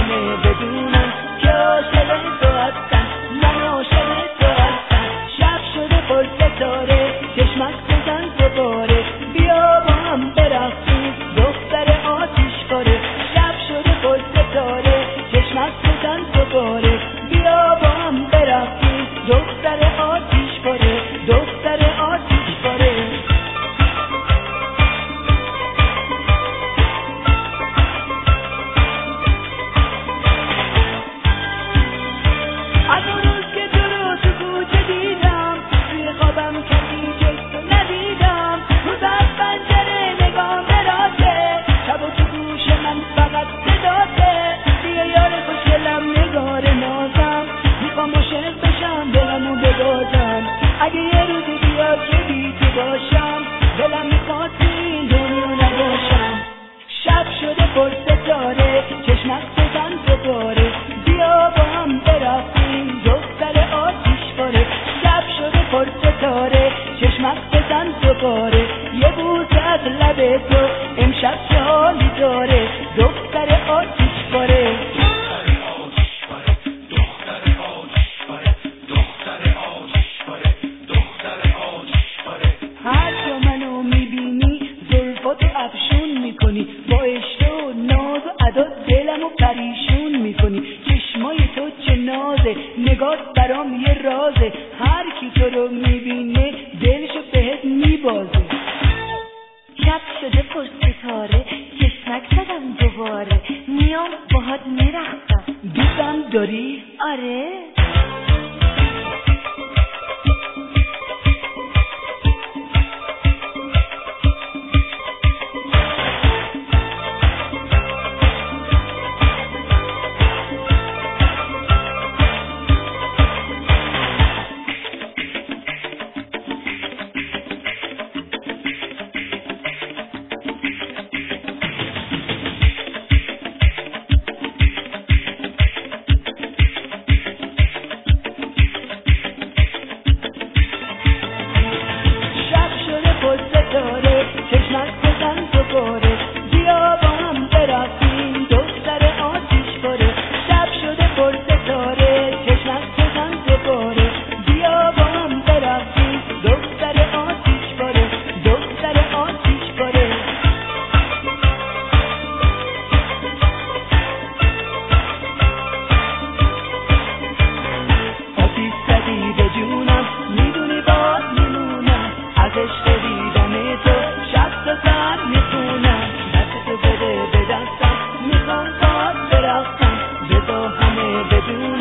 همه بدونن که عاشق تو هستم، من عاشق تو هستم. شب شده پر ستاره، چشمک بزن دوباره، بیا با هم برقصیم دختر آتیش پاره. شب شده پر ستاره، چشمک بزن دوباره، بیا با هم برقصیم دختر آتیش پاره، دختر آتیش پاره. از اون روز که تو رو تو کوچه دیدم، توی خوابم کسی جز تو ندیدم. روز از پنجره نگام براته، شب و تو گوش من فقط صداته. بیا یار خوشگلم نگار نازم، میخوام عاشق بشم دلمو ببازم. اگه یه روزی بیاد که بی تو باشم، دلم میخواد تو این دنیا نباشم. شب شده پر ستاره، چشمک بزن دوباره، بیا با هم برقصیم دختر آتیش پاره. شب شده پر ستاره، چشمک بزن دوباره، یه بوسه از لب تو امشب چه حالی داره، دختر آتیش پاره. هر جا منو میبینی زلفاتو افشون میکنی، با عشق و ناز و ادا دلمو پریشون میکنی. چشمای تو چه نازه، نگات برام یه رازه، هر کی تو رو میبینه دلشو بهت میبازه. شب شده پر ستاره، چشمک زدم دوباره، میام باهات میرقصم. دوستم داری؟ آره. چشمک بزن دوباره، بیا با هم برقصیم دختر آتیش پاره. شب شده پر ستاره، چشمک بزن دوباره، بیا با هم برقصیم دختر آتیش پاره، دختر آتیش پاره. آتیش زدی به جونم، میدونی باز میمونم، از عشق دیدن تو شب تا سر میخونم. دست تو بده به دستم، میخوام باز برقصم، بذار همه بدون